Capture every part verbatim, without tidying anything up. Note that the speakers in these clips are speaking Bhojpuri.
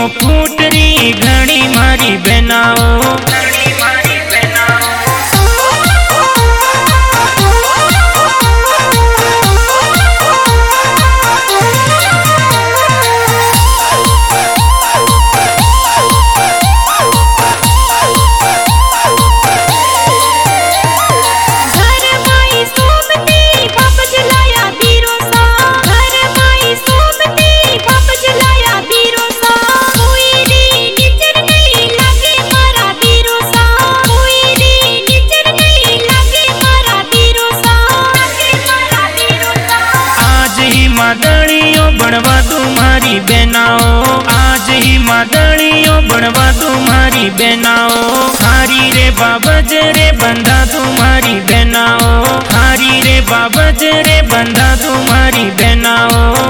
फूटरी घणी मारी बेनाओ। मादड़ियों बनवा तुम्हारी बेनाओ, आज ही मादड़ियों बनवा तुम्हारी बेनाओ। हारी रे बाबज रे बंधा तुम्हारी बेनाओ, हारी रे बाबज रे बंधा तुम्हारी बेनाओ।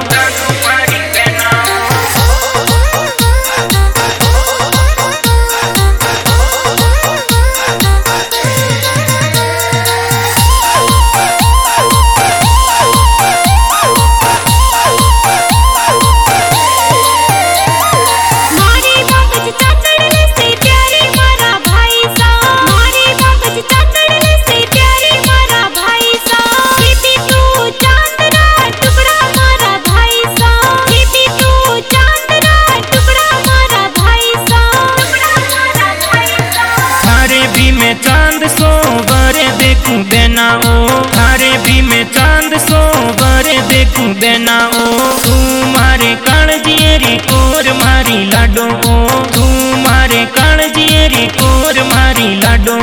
चांद सो बरे देखूं बेनाओ, थारे भी मैं चांद सो बरे देखूं बेनाओ। तू मारे काणजियरी कोर मारी लाडो, तू मारे काणजियरी कोर मारी लाडो।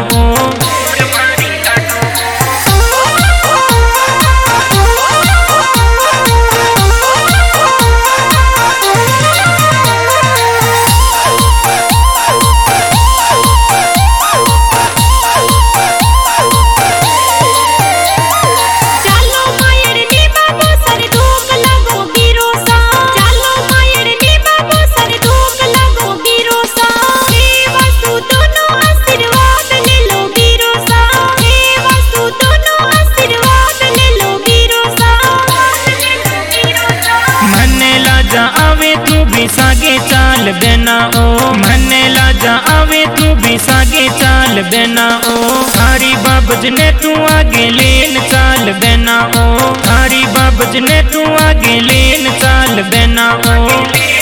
सागे चाल बेनाओ, मने लाजा आवे तू भी सागे चाल बेनाओ। हारी बाबज ने तू आगे लेन चाल बेनाओ, हारी बाबज ने तू आगे लेन चाल बेनाओ।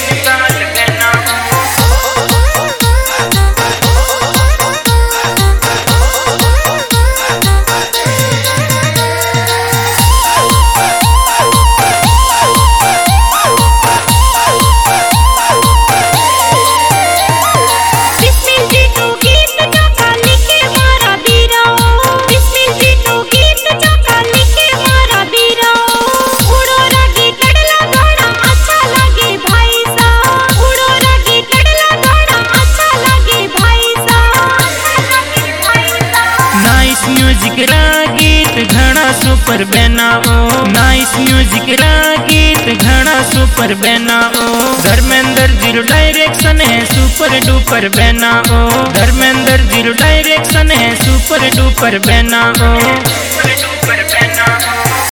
म्यूजिक रा गीत घना सुपर बेनाओ, नाइस म्यूजिक रा गीत घना सुपर बेनाओ। धर्मेंद्र जीरो डायरेक्शन है सुपर डुपर बेनाओ, धर्मेंद्र जीरो डायरेक्शन है सुपर डुपर बेनाओ।